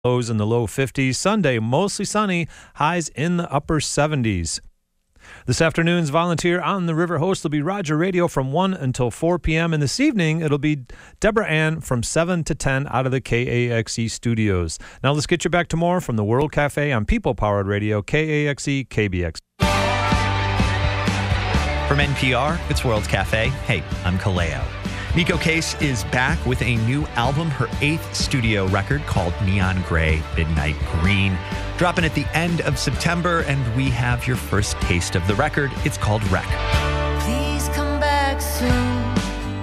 Lows in the low 50s. Sunday, mostly sunny, highs in the upper 70s. This afternoon's Volunteer on the River host will be Roger Radio from 1 until 4 p.m. And this evening, it'll be Deborah Ann from 7 to 10 out of the KAXE studios. Now let's get you back to more from the World Cafe on People-Powered Radio, KAXE, KBX. From NPR, it's World Cafe. Hey, I'm Kaleo. Nico Case is back with a new album, her 8th studio record called Neon Gray, Midnight Green. Dropping at the end of September, and we have your first taste of the record. It's called Wreck. Please come back soon,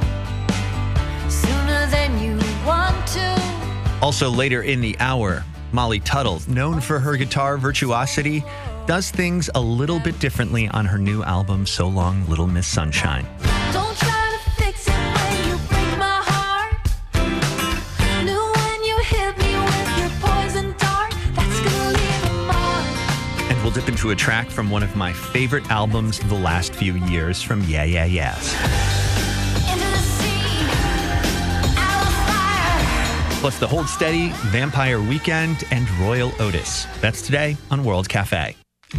sooner than you want to. Also later in the hour, Molly Tuttle, known for her guitar virtuosity, does things a little bit differently on her new album, So Long, Little Miss Sunshine. Don't try to fix it when you break my heart. Knew when you hit me with your poison dart, that's gonna leave a mark. And we'll dip into a track from one of my favorite albums of the last few years from Yeah Yeah Yeahs. Into the sea, out of fire. Plus the Hold Steady, Vampire Weekend, and Royal Otis. That's today on World Cafe.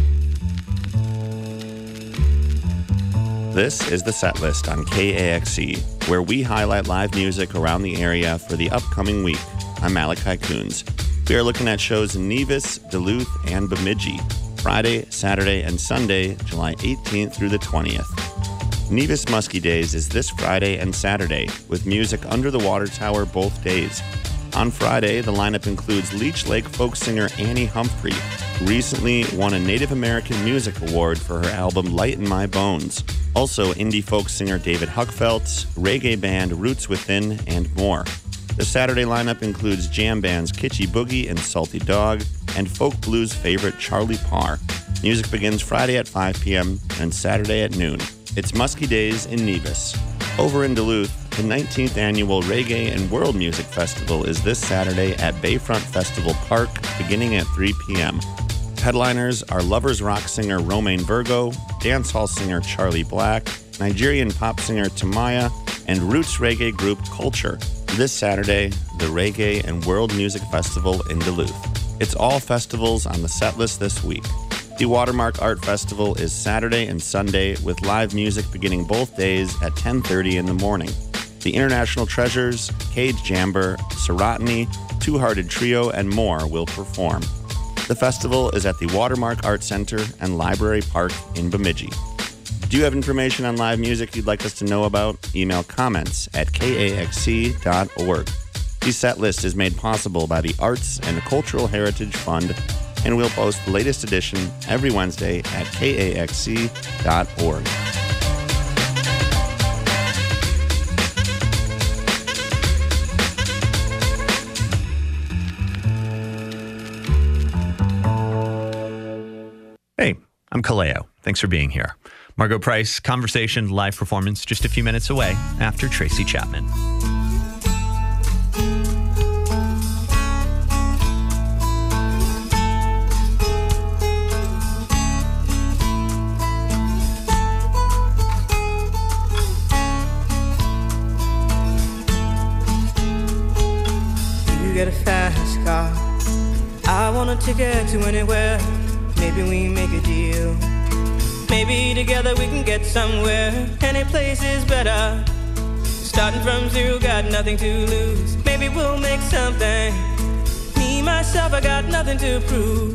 This is the set list on KAXE, where we highlight live music around the area for the upcoming week. I'm Malachi Coons. We are looking at shows in Nevis, Duluth, and Bemidji, Friday, Saturday, and Sunday, July 18th through the 20th. Nevis Muskie Days is this Friday and Saturday, with music under the water tower both days. On Friday, the lineup includes Leech Lake folk singer Annie Humphrey, who recently won a Native American Music Award for her album Light in My Bones. Also, indie folk singer David Huckfeldt, reggae band Roots Within, and more. The Saturday lineup includes jam bands Kitschy Boogie and Salty Dog, and folk blues favorite Charlie Parr. Music begins Friday at 5 p.m. and Saturday at noon. It's Muskie Days in Nevis. Over in Duluth, the 19th annual Reggae and World Music Festival is this Saturday at Bayfront Festival Park, beginning at 3 p.m. Headliners are lovers rock singer Romain Virgo, dancehall singer Charlie Black, Nigerian pop singer Tamaya, and roots reggae group Culture. This Saturday, the Reggae and World Music Festival in Duluth. It's all festivals on the set list this week. The Watermark Art Festival is Saturday and Sunday, with live music beginning both days at 10:30 in the morning. The International Treasures, Cage Jamber, Serotiny, Two Hearted Trio, and more will perform. The festival is at the Watermark Art Center and Library Park in Bemidji. Do you have information on live music you'd like us to know about? Email comments at kaxe.org. The set list is made possible by the Arts and Cultural Heritage Fund, and we'll post the latest edition every Wednesday at kaxe.org. Hey, I'm Kaleo. Thanks for being here. Margot Price, Conversation, live performance just a few minutes away after Tracy Chapman. You get a fast car, I want a ticket to anywhere. Maybe we make a deal. Maybe together we can get somewhere. Any place is better. Starting from zero, got nothing to lose. Maybe we'll make something. Me, myself, I got nothing to prove.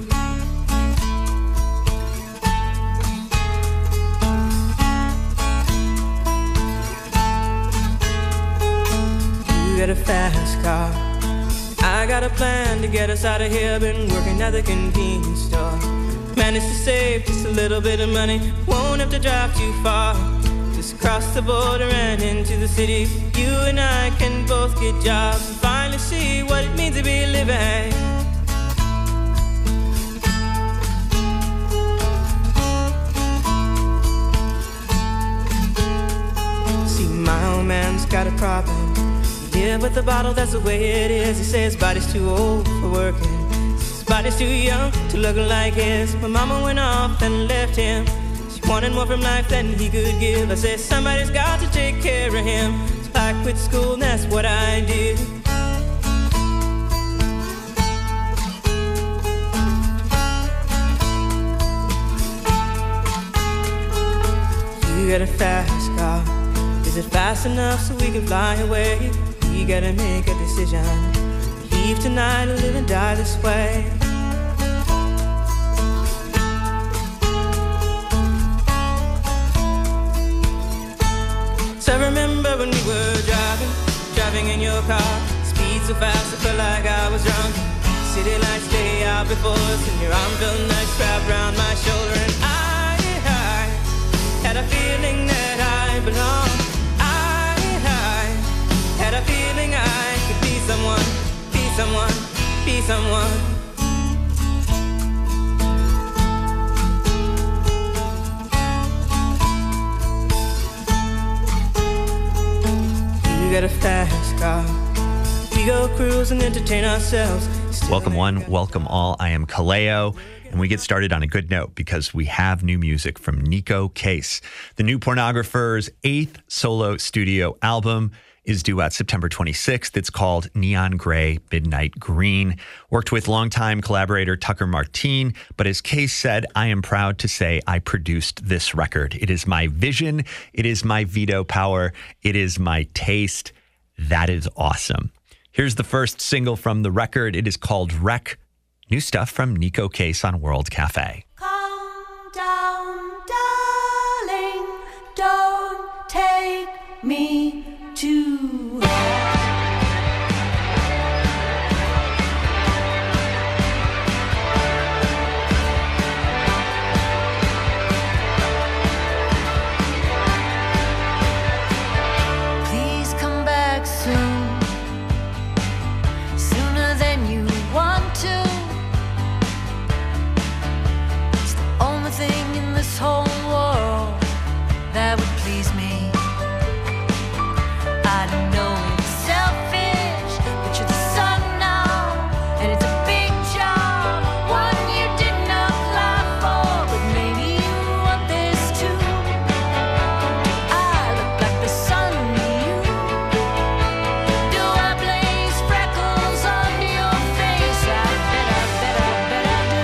You got a fast car, I got a plan to get us out of here. Been working at the convenience store. Managed to save just a little bit of money. Won't have to drive too far. Just cross the border and into the city. You and I can both get jobs and finally see what it means to be living. See, my old man's got a problem. Yeah, with the bottle, that's the way it is. He says his body's too old for working. His body's too young to look like his. My mama went off and left him. She wanted more from life than he could give. I said, somebody's got to take care of him. So I quit school and that's what I did. got a fast car. Is it fast enough so we can fly away? We gotta make a decision. Leave tonight or live and die this way. So I remember when we were driving in your car. Speed so fast I felt like I was drunk. City lights lay out before us, and your arm felt nice wrapped around my shoulder. And I had a feeling that I belonged. I had a feeling I could be someone, be someone, be someone. You got a fast car. We go cruise and entertain ourselves. Welcome one, welcome all. I am Kaleo, and we get started on a good note because we have new music from Neko Case. The new Pornographer's 8th solo studio album is due out September 26th. It's called Neon Gray, Midnight Green. Worked with longtime collaborator Tucker Martine, but as Case said, I am proud to say I produced this record. It is my vision. It is my veto power. It is my taste. That is awesome. Here's the first single from the record. It is called Wreck. New stuff from Neko Case on World Cafe. Calm down, darling. Don't take me too hard. Please come back soon. Thing in this whole world that would please me. I don't know it's selfish, but you're the sun now, and it's a big job, one you didn't apply for, but maybe you want this too. I look like the sun to you. Do I blaze freckles onto your face? I bet I do.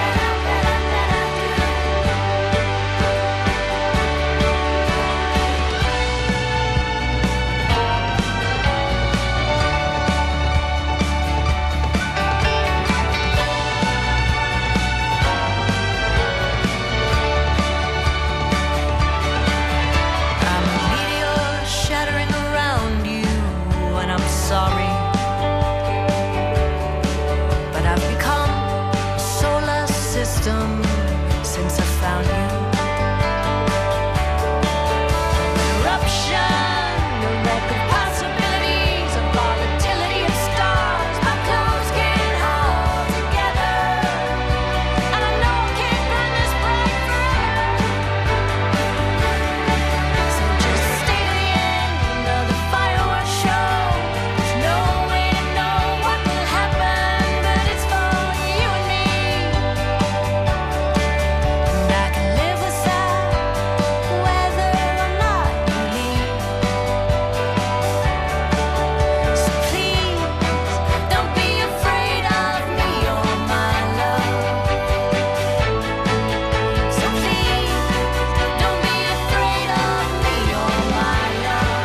I'm a meteor shattering around you, and I'm sorry, but I've become a solar system since I found you. An eruption, a wreck of possibilities, a volatility of stars. My clothes can't hold together, and I know I can't burn this bright forever. So just stay to the end of the fireworks show. There's no way to know what will happen, but it's for you and me. And I can live with that, whether or not you leave. So please, don't be afraid of me or my love. So please, don't be afraid of me or my love.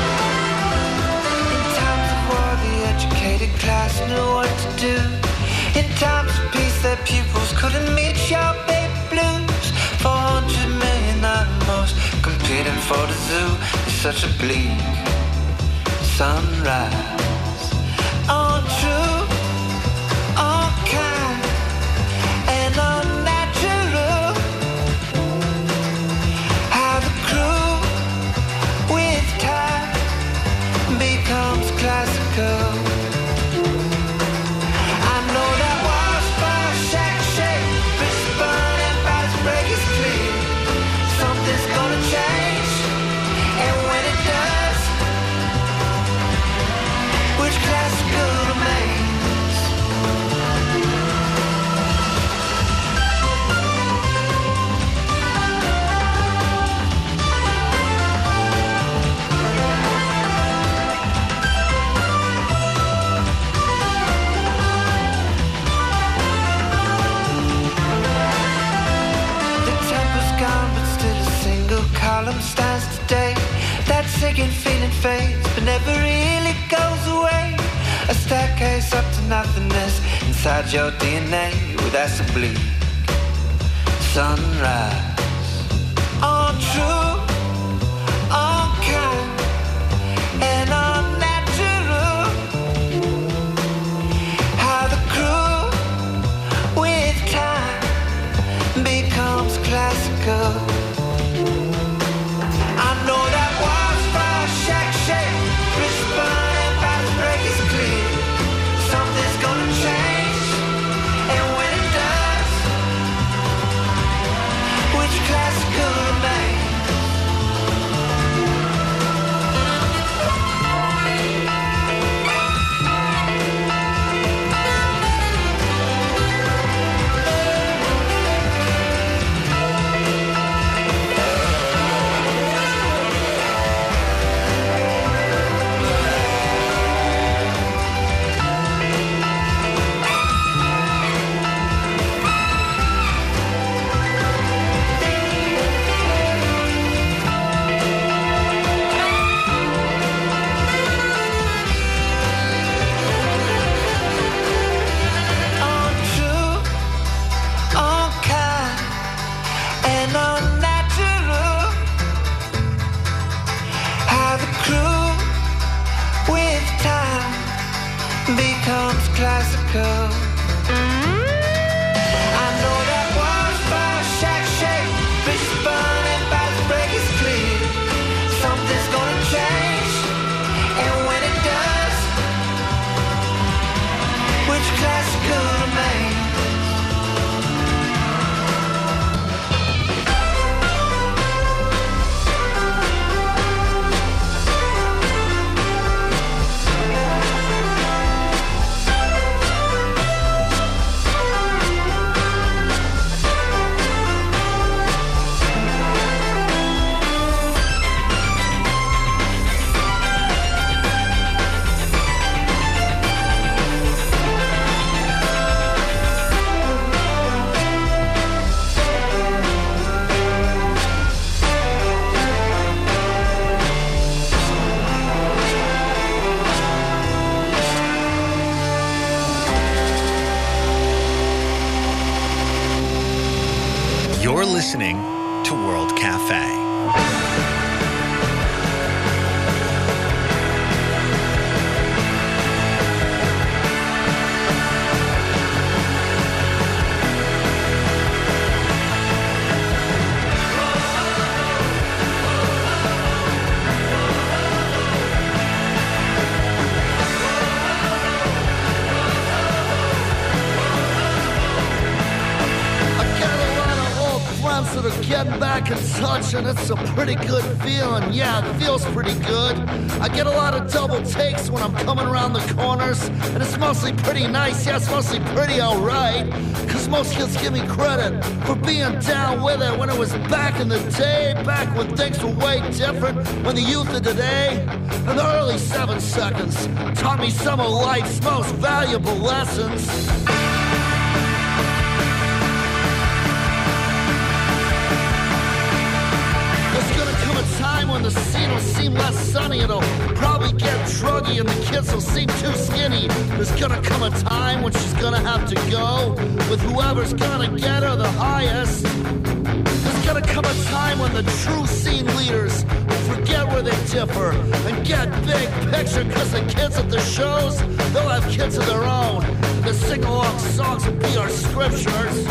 In times of war, the educated class knew what to do. In times of peace, their pupils couldn't meet your baby blues. 400 million animals competing for the zoo. It's such a bleak sunrise. All true, all kind, and unnatural. How the crew with time becomes classical. I know that walls fall, shack shake, wrist burn and bodies break is clear. Something's gonna change, and when it does, which classical remains? Column stands today. That sinking feeling fades, but never really goes away. A staircase up to nothingness inside your DNA. Well, that's a bleak sunrise. All true, all kind, and all natural. How the crew with time becomes classical. I know that walls fall, shack shake, wrist burn and bodies break is clear. Something's gonna change, and when it does, which classical remains? Becomes classical. I know that walls fall, shack shake, wrist burn and bodies break is clear. Something's gonna change, and when it does, which classical remains? You're listening to World Cafe. That are getting back in touch, and it's a pretty good feeling. Yeah, it feels pretty good. I get a lot of double takes when I'm coming around the corners, and it's mostly pretty nice. Yeah, it's mostly pretty alright, cause most kids give me credit for being down with it when it was back in the day, back when things were way different, when the youth of today and the early 7 seconds taught me some of life's most valuable lessons. Time when the scene will seem less sunny. It'll probably get druggy and the kids will seem too skinny. There's gonna come a time when she's gonna have to go with whoever's gonna get her the highest. There's gonna come a time when the true scene leaders will forget where they differ and get big picture, cause the kids at the shows, they'll have kids of their own. The sing-along songs will be our scriptures.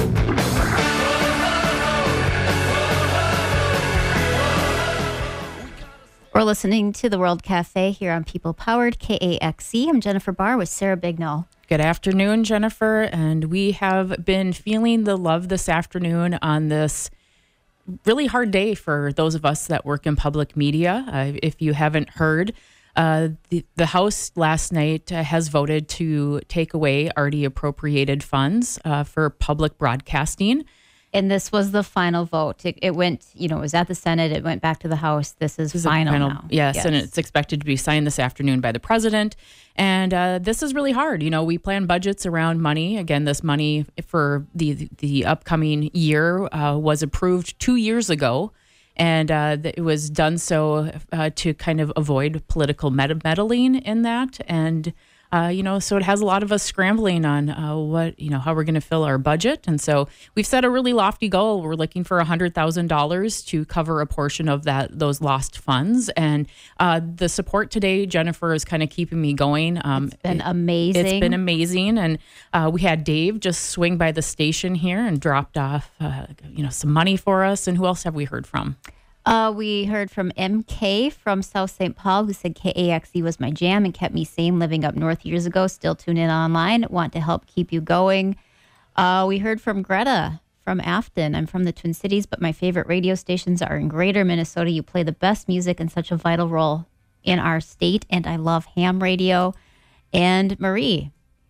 We're listening to the World Cafe here on People Powered KAXE. I'm Jennifer Barr with Sarah Bignall. Good afternoon, Jennifer. And we have been feeling the love this afternoon on this really hard day for those of us that work in public media. If you haven't heard, the House last night has voted to take away already appropriated funds for public broadcasting. And this was the final vote. It went, it was at the Senate. It went back to the House. This is final now. Yes, and it's expected to be signed this afternoon by the president. And this is really hard. We plan budgets around money. Again, this money for the upcoming year was approved 2 years ago. And it was done so to kind of avoid political meddling in that. And so it has a lot of us scrambling on how we're going to fill our budget. And so we've set a really lofty goal. We're looking for $100,000 to cover a portion of those lost funds. And the support today, Jennifer, is kind of keeping me going. It's been amazing. It's been amazing. And we had Dave just swing by the station here and dropped off, some money for us. And who else have we heard from? We heard from MK from South St. Paul, who said KAXE was my jam and kept me sane living up north years ago. Still tune in online. Want to help keep you going. We heard from Greta from Afton. I'm from the Twin Cities, but my favorite radio stations are in Greater Minnesota. You play the best music and such a vital role in our state, and I love ham radio. And Marie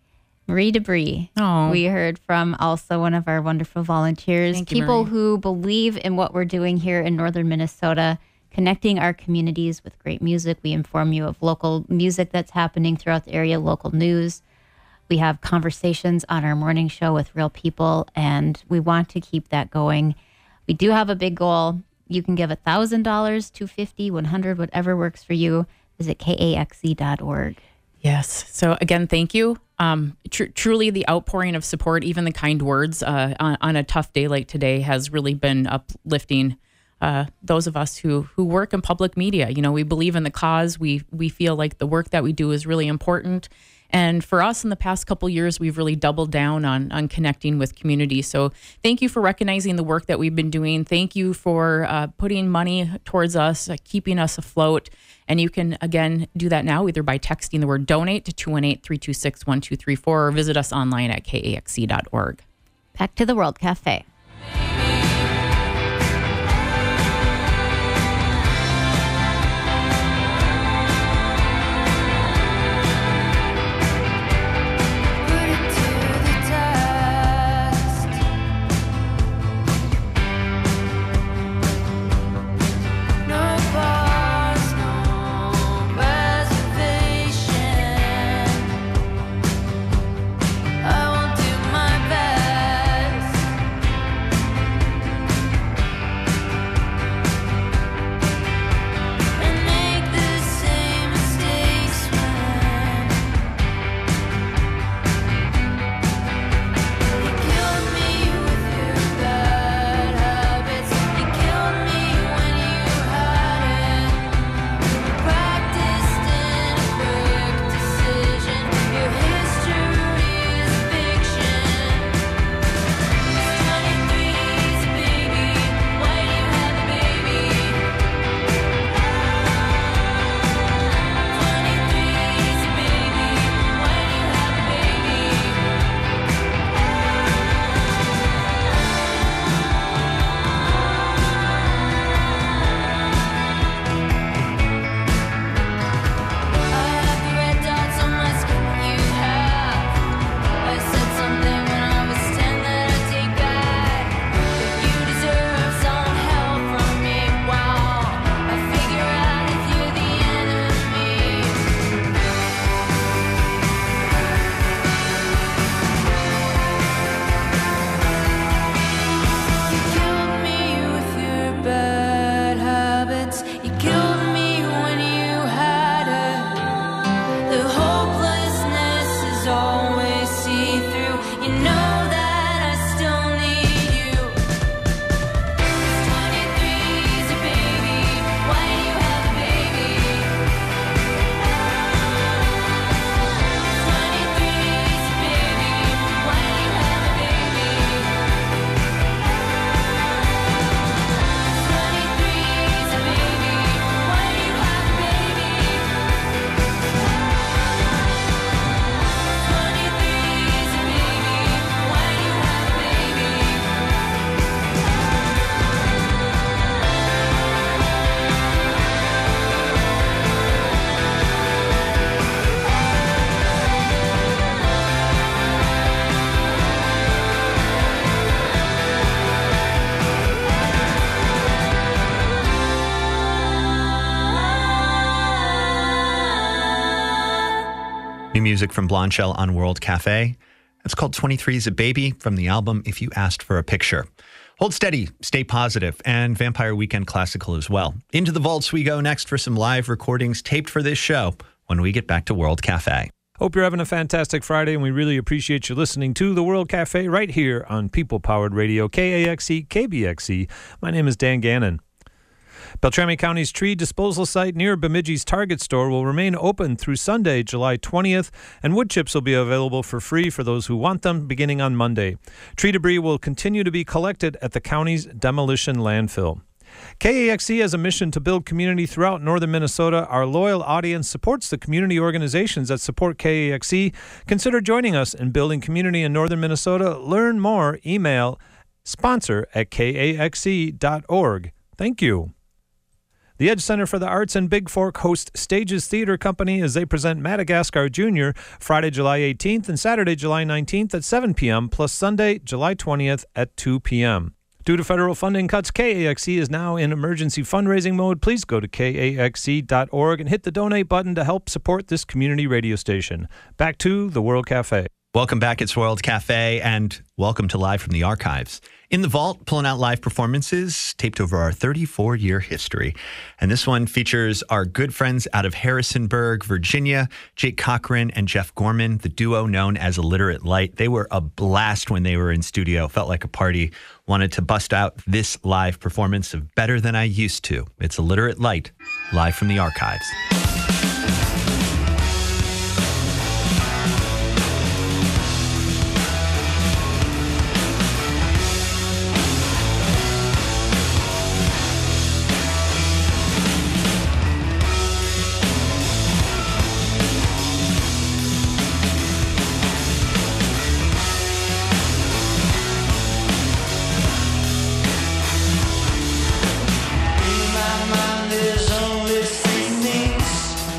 Debris. Oh. We heard from also one of our wonderful volunteers. Thank you, people Marie. who believe in what we're doing here in northern Minnesota, connecting our communities with great music. We inform you of local music that's happening throughout the area, local news. We have conversations on our morning show with real people, and we want to keep that going. We do have a big goal. You can give $1,000, $250, $100, whatever works for you. Visit KAXE.org. Yes. So again, thank you. Truly the outpouring of support, even the kind words on a tough day like today has really been uplifting those of us who work in public media. We believe in the cause. We feel like the work that we do is really important. And for us in the past couple years, we've really doubled down on connecting with community. So thank you for recognizing the work that we've been doing. Thank you for putting money towards us, keeping us afloat. And you can, again, do that now either by texting the word donate to 218-326-1234 or visit us online at kaxe.org. Back to the World Cafe. Put it to the test. No pause, no reservation. I will do my best. New music from Blondshell on World Cafe. It's called 23's a Baby from the album If You Asked for a Picture. Hold steady, stay positive, and Vampire Weekend Classical as well. Into the vaults we go next for some live recordings taped for this show when we get back to World Cafe. Hope you're having a fantastic Friday, and we really appreciate you listening to the World Cafe right here on People Powered Radio, KAXE, KBXE. My name is Dan Gannon. Beltrami County's tree disposal site near Bemidji's Target store will remain open through Sunday, July 20th, and wood chips will be available for free for those who want them beginning on Monday. Tree debris will continue to be collected at the county's demolition landfill. KAXE has a mission to build community throughout northern Minnesota. Our loyal audience supports the community organizations that support KAXE. Consider joining us in building community in northern Minnesota. Learn more. Email sponsor@kaxe.org. Thank you. The Edge Center for the Arts in Big Fork hosts Stages Theater Company as they present Madagascar Jr. Friday, July 18th and Saturday, July 19th at 7 p.m., plus Sunday, July 20th at 2 p.m. Due to federal funding cuts, KAXE is now in emergency fundraising mode. Please go to kaxe.org and hit the donate button to help support this community radio station. Back to the World Cafe. Welcome back. It's World Cafe, and welcome to Live from the Archives. In the vault, pulling out live performances taped over our 34-year history. And this one features our good friends out of Harrisonburg, Virginia, Jake Cochran and Jeff Gorman, the duo known as Illiterate Light. They were a blast when they were in studio. Felt like a party. Wanted to bust out this live performance of Better Than I Used To. It's Illiterate Light, live from the archives. In my mind there's only three things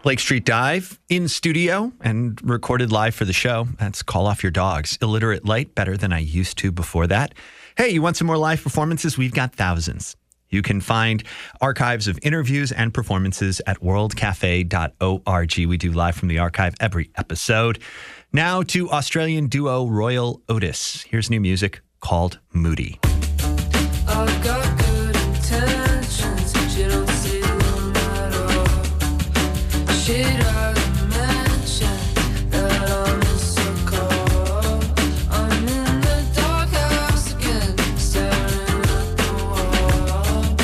Lake Street Dive in studio and recorded live for the show. That's Call Off Your Dogs. Illiterate Light, better than I used to before that. Hey, you want some more live performances? We've got thousands. You can find archives of interviews and performances at worldcafe.org. We do live from the archive every episode. Now to Australian duo Royal Otis. Here's new music called Moody. I've got good intentions. She don't see them at all. She doesn't mention that I'm a sucker. I'm in the doghouse again, staring at the wall.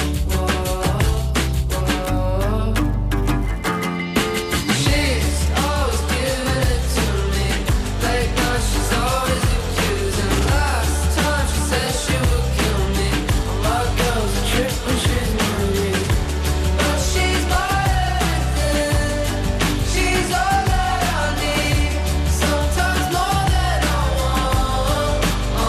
She's always giving it to me. Late night, she's always accusing. Last time she said she would kill me. My girl's a trip when she's married. But she's my everything. She's all that I need. Sometimes more than I want.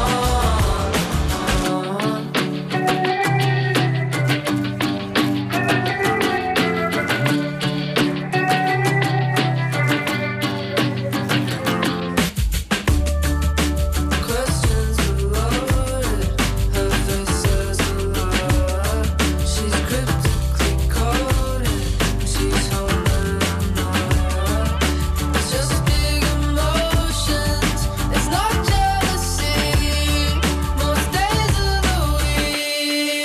Questions are loaded. Her face says a lot. She's cryptically coded. She's holding a knot. It's just big emotions. It's not jealousy. Most days of the week.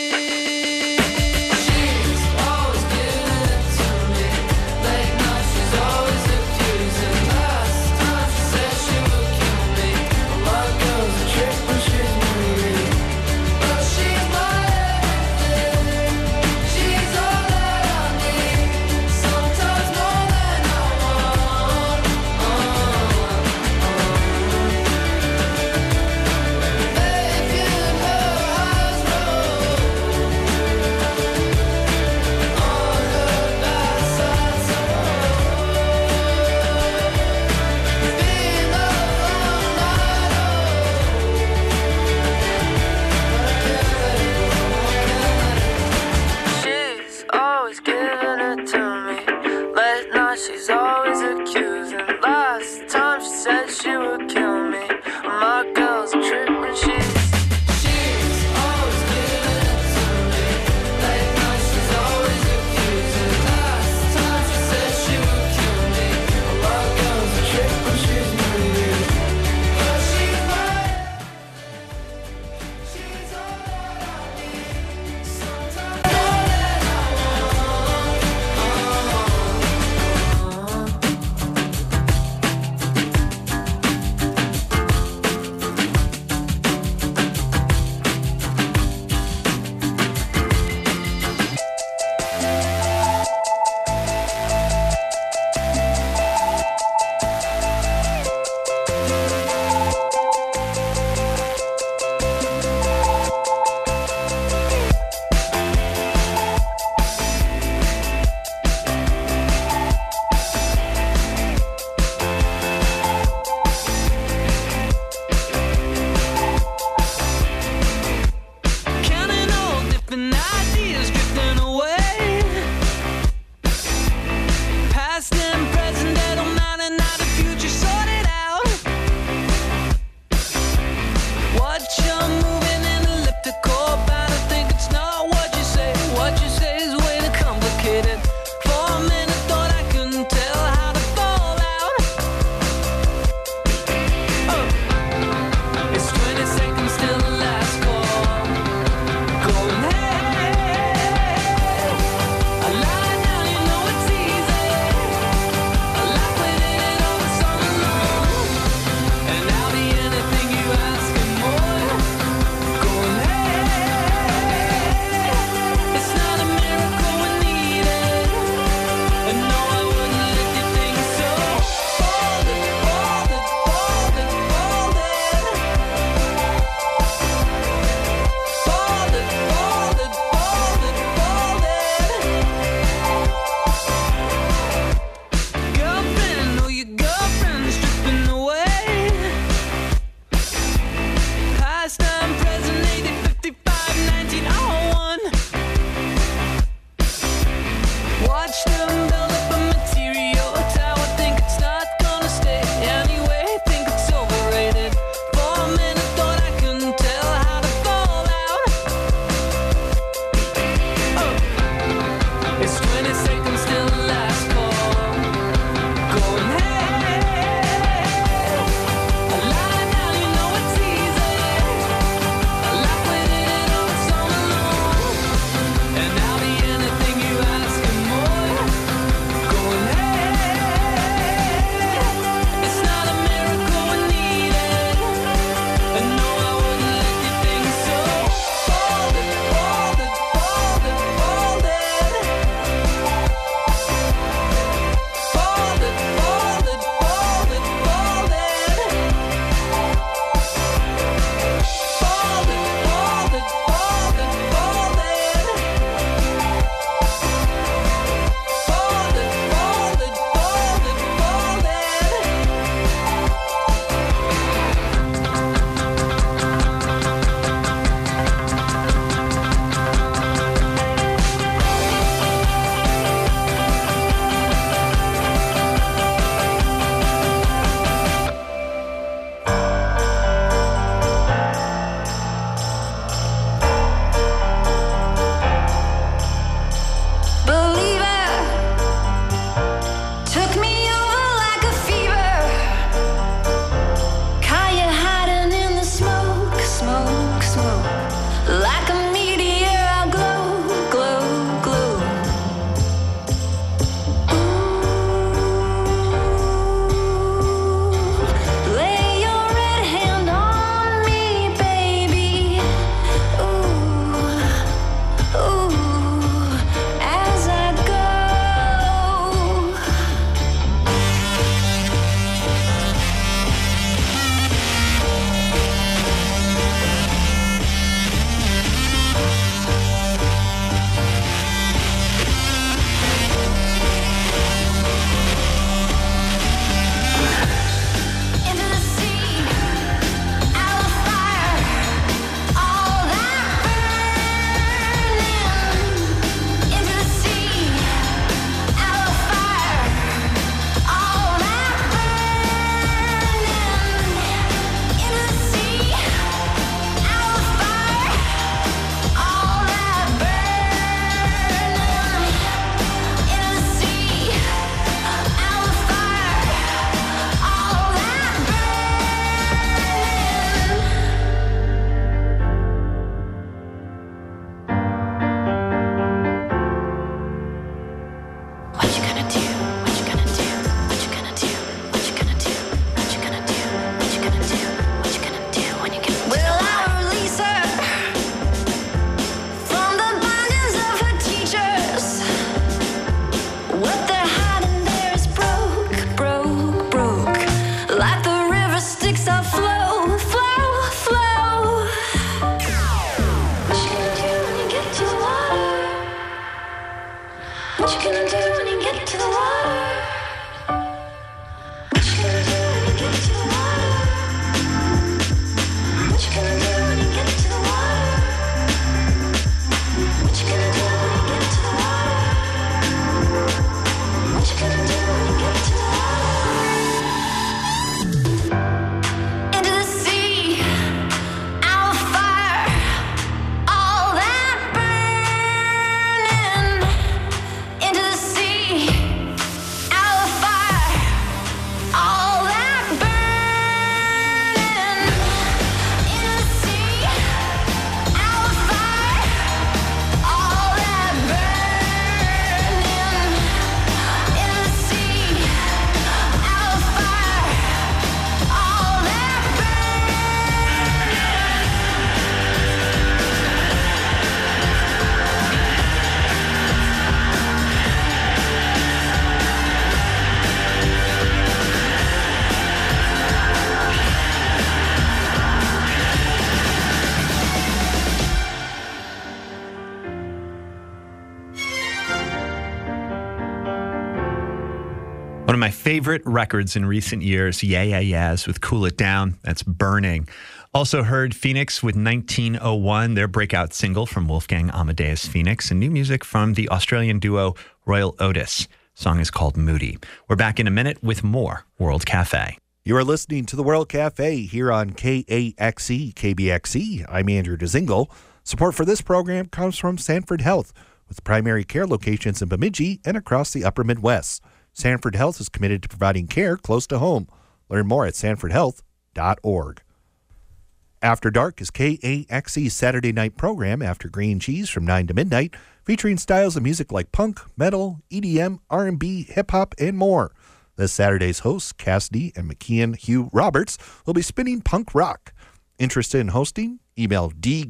She's always giving it to me. Late night, she's always accusing. Last time she said she would kill me. My girl's a trip when she's married. But she's my everything. She's all that I need. Sometimes more than I want. Baby, and her eyes roll. On her bad sides of It's been a long night. She's always giving it to me. Late night, she's always accusing. Last time she said she would kill me. My girl's a trip when she's always giving it to me. Late night, she's always accusing. Last time she said she would kill me. My girl's a trip when she's married. But she's my she's all that I need. Sometimes more than I want. gonna do when you get to the water? What you gonna do when you get to the water? What you gonna do when you get to the water? What you gonna do when you get to the water? What you gonna do when you get to the water? Into the sea, out of fire, all that burning. Into the sea, out of fire, all that burning. Into the sea, out of fire, all that burning. Into the sea, out of fire, all that One of my favorite records in recent years, Yeah Yeah Yeahs with Cool It Down. That's Burning. Also heard Phoenix with 1901, their breakout single from Wolfgang Amadeus Phoenix, and new music from the Australian duo Royal Otis. Song is called Moody. We're back in a minute with more World Cafe. You are listening to the World Cafe here on KAXE, KBXE. I'm Andrew DeZingle. Support for this program comes from Sanford Health, with primary care locations in Bemidji and across the upper Midwest. Sanford Health is committed to providing care close to home. Learn more at sanfordhealth.org. After Dark is KAXE's Saturday night program after Green Cheese from 9 to midnight, featuring styles of music like punk, metal, EDM, R&B, hip-hop, and more. This Saturday's hosts, Cassidy and McKeon Hugh Roberts, will be spinning punk rock. Interested in hosting? Email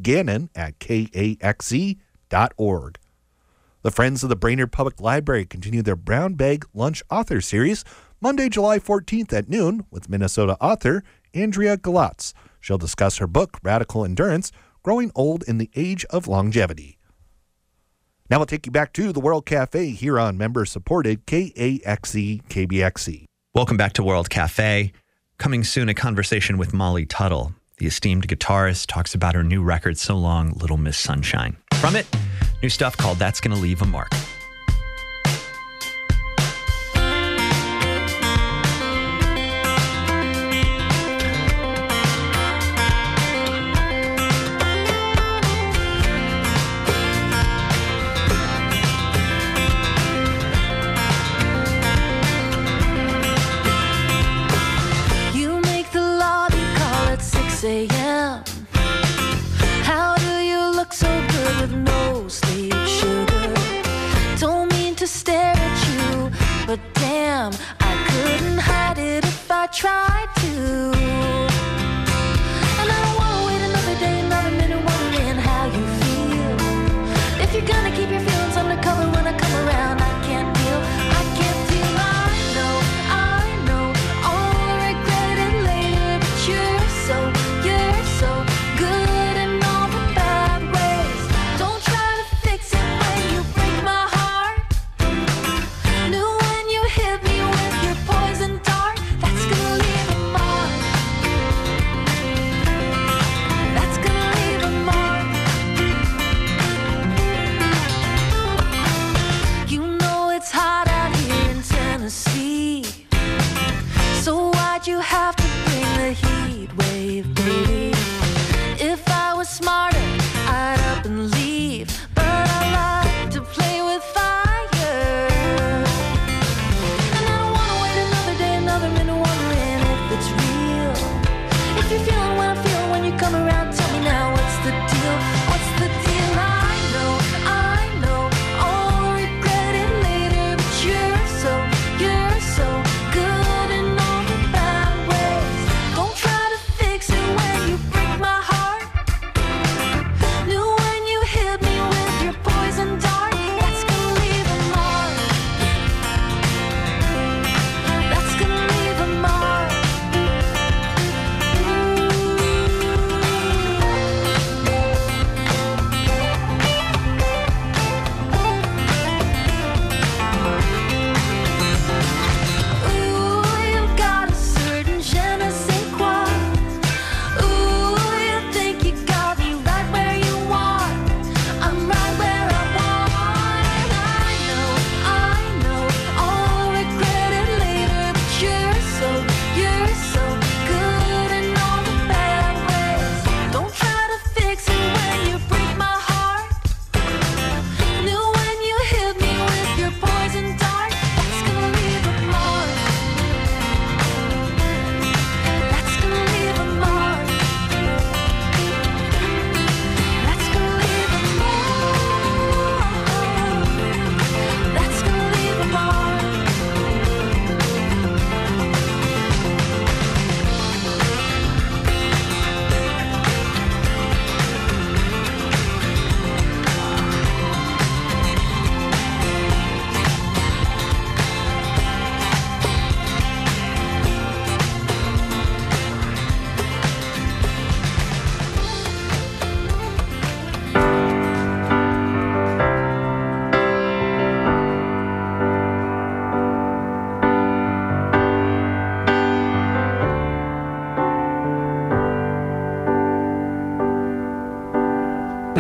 dgannon@kaxe.org. The Friends of the Brainerd Public Library continue their Brown Bag Lunch Author Series Monday, July 14th at noon with Minnesota author Andrea Galatz. She'll discuss her book, Radical Endurance, Growing Old in the Age of Longevity. Now we'll take you back to the World Cafe here on member-supported KAXE KBXE. Welcome back to World Cafe. Coming soon, a conversation with Molly Tuttle. The esteemed guitarist talks about her new record, So Long, Little Miss Sunshine. From it, new stuff called That's Gonna Leave a Mark. You make the lobby call at 6 a.m. How do you look so good with no sleep, sugar? Don't mean to stare at you, but damn, I couldn't hide it if I tried to. And I don't wanna wait another day, another minute, wondering how you feel. If you're gonna keep your feelings undercover when I come around, I can't deal. I know, I'll regret it later, but you're so good in all the bad ways. Don't try to fix it when you break my heart. Knew when you hit me with your poison dart, that's gonna leave a mark.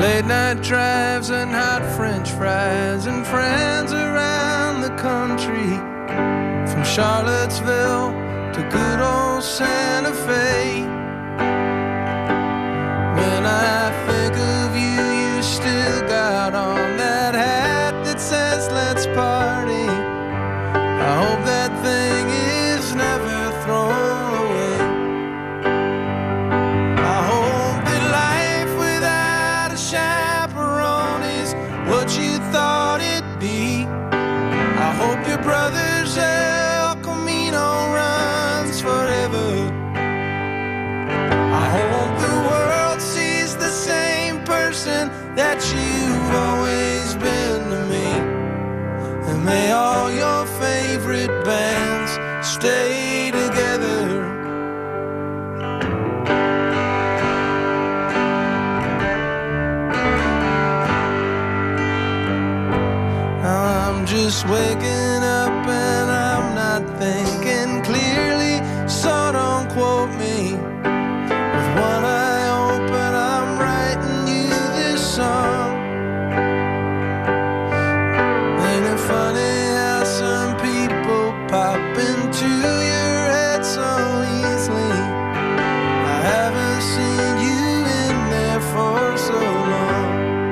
Late night drives and hot French fries and friends around the country, from Charlottesville to good old Santa Fe. When I think of you, you still got on that hat that says let's party. I hope that thing is never thrown away. I hope that life without a chaperone is what you thought it'd be. I hope your brother's El Camino runs forever. I hope the world sees the same person that you've always been to me. And may all your favorite bands stay together. I'm just waking up and I'm not thinking clearly, so don't quote me. With one eye open, I'm writing you this song. Ain't it funny how some people pop into your head so easily? I haven't seen you in there for so long.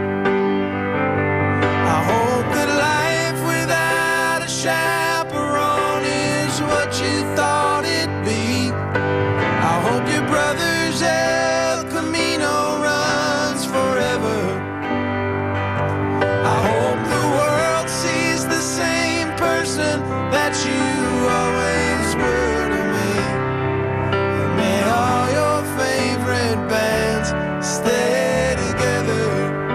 I hope that life without a chaperone is what you thought it'd be. I hope your brother's El Camino runs forever. I hope the world sees the same person that you always were to me. And may all your favorite bands stay together.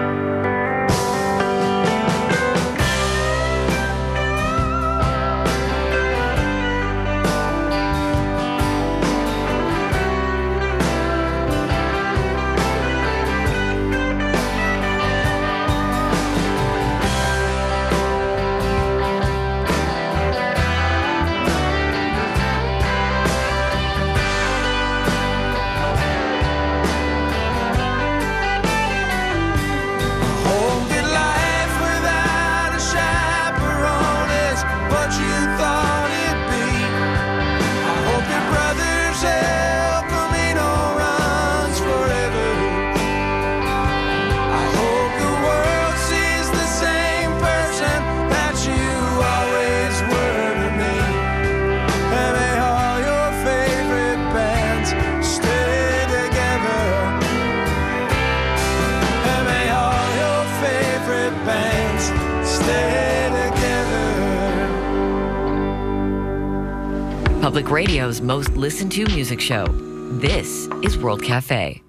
Hope that life without a chaperone is what you thought it'd be. I hope your brother's El Camino runs forever. I hope the world sees the same person that you always were to me. And may all your favorite bands stay together. And may all your favorite bands stay together. Public Radio's most listened to music show. This is World Cafe.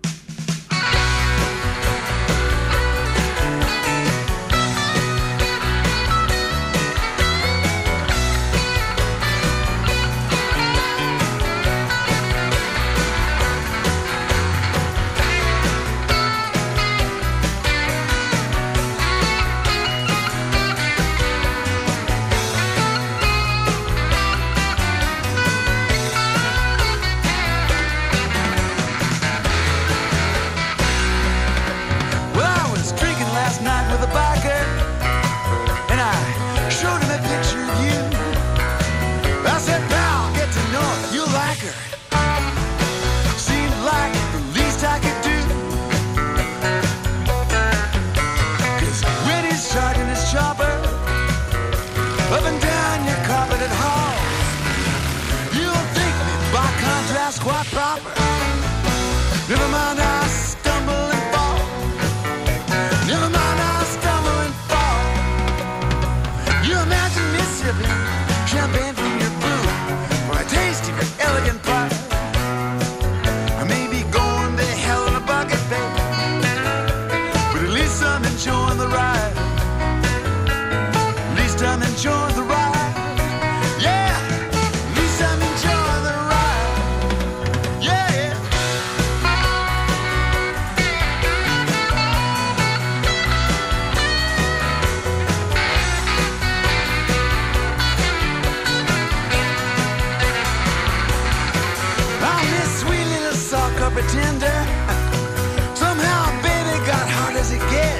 Well, I was drinking last night with a biker, and I showed him a picture of you. I said, pal, get to know her, you'll like her. Seemed like the least I could do. 'Cause when he's charging his chopper up and down your carpeted halls, you'll think me by contrast quite proper. Never mind, I stumble and fall. Never mind, I stumble and fall. You imagine me sipping champagne from your brew for a taste of your elegant pie. I may be going to hell in a bucket, babe, but at least I'm enjoying the ride. At least I'm enjoying the ride. Yeah, at least I'm enjoying the ride. Yeah. I'm this sweet little sock or pretender. Somehow, baby, got hard as it gets.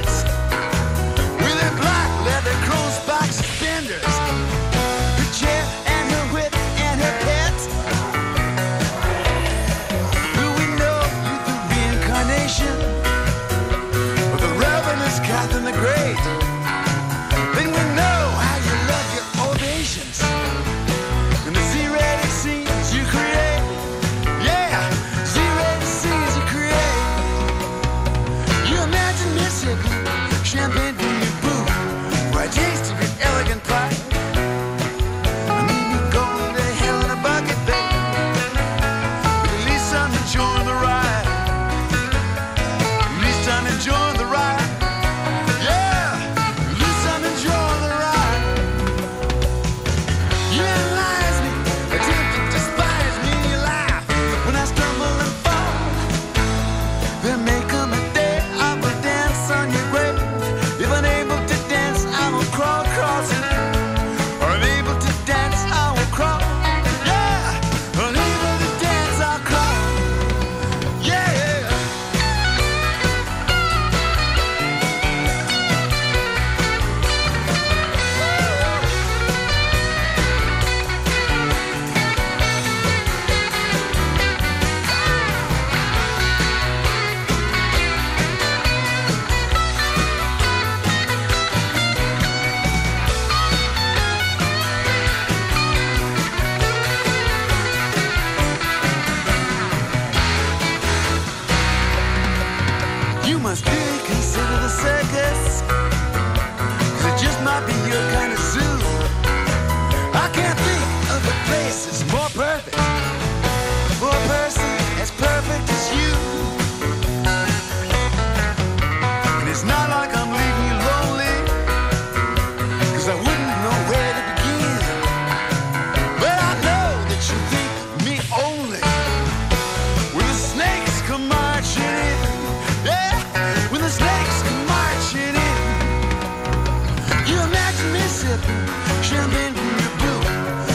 I can't think of a place that's more perfect for a person as perfect as you. And it's not like I'm leaving you lonely, 'cause I wouldn't know where to begin. But I know that you think of me only when the snakes come marching in. Yeah, when the snakes come marching in. You imagine me sipping champagne from your blue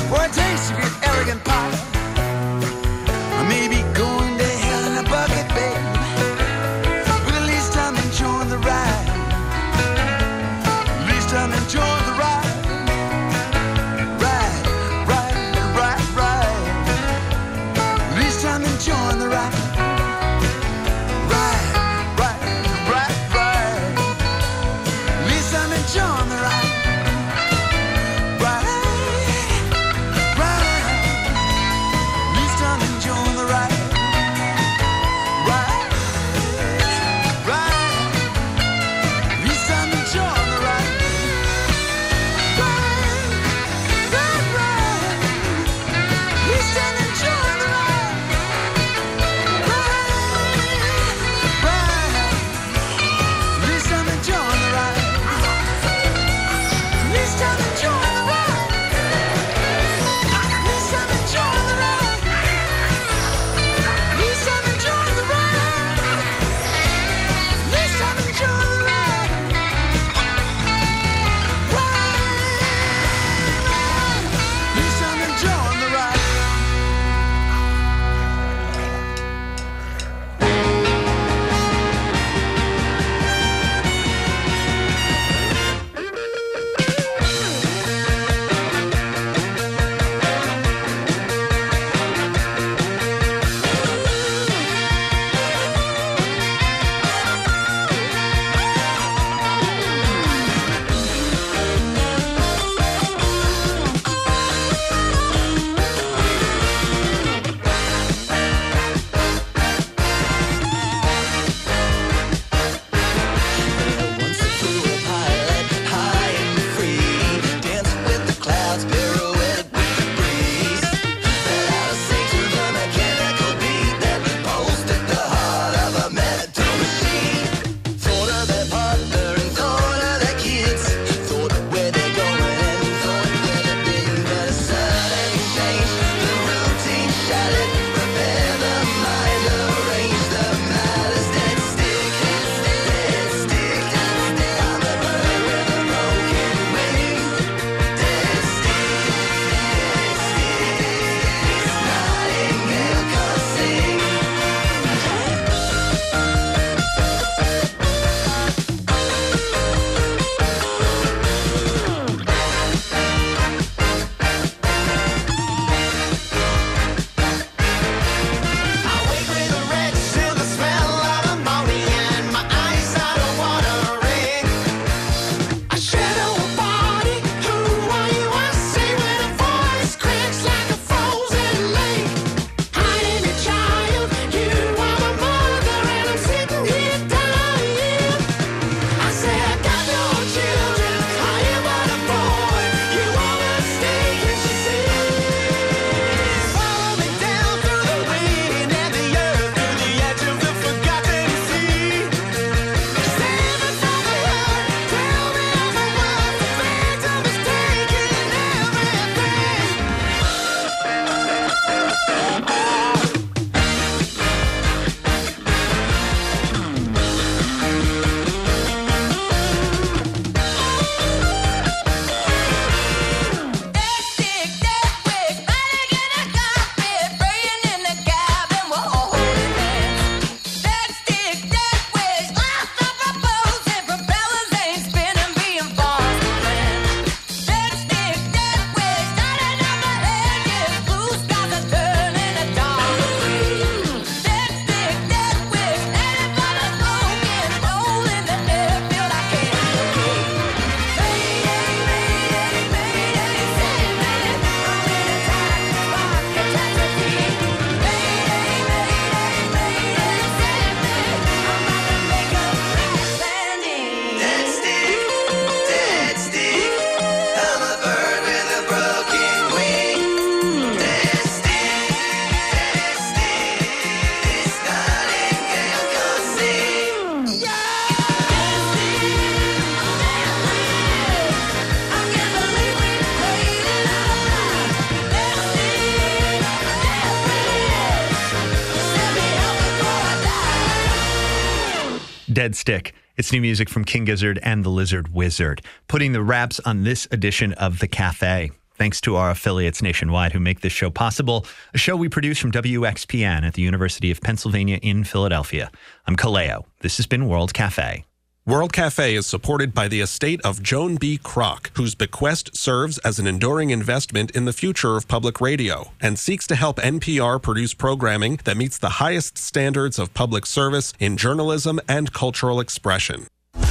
Dead Stick. It's new music from King Gizzard and the Lizard Wizard, putting the wraps on this edition of The Cafe. Thanks to our affiliates nationwide who make this show possible, a show we produce from WXPN at the University of Pennsylvania in Philadelphia. I'm Kaleo. This has been World Cafe. World Cafe is supported by the estate of Joan B. Kroc, whose bequest serves as an enduring investment in the future of public radio and seeks to help NPR produce programming that meets the highest standards of public service in journalism and cultural expression.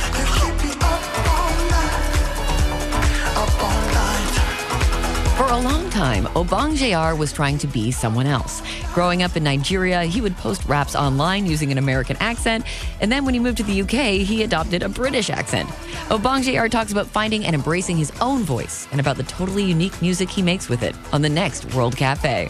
For a long time, Obong JR was trying to be someone else. Growing up in Nigeria, he would post raps online using an American accent, and then when he moved to the UK, he adopted a British accent. Obong JR talks about finding and embracing his own voice and about the totally unique music he makes with it on the next World Cafe.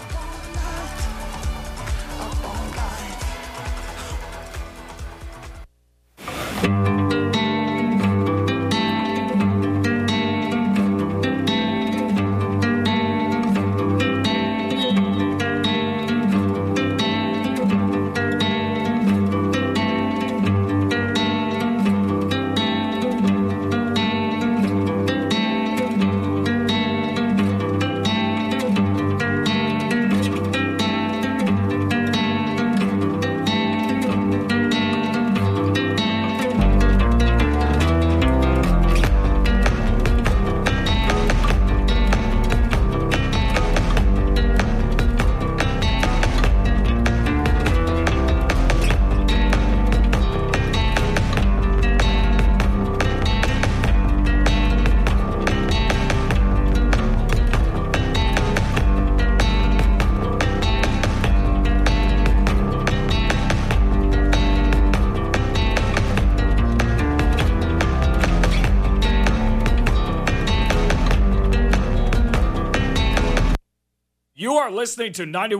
You are listening to 91.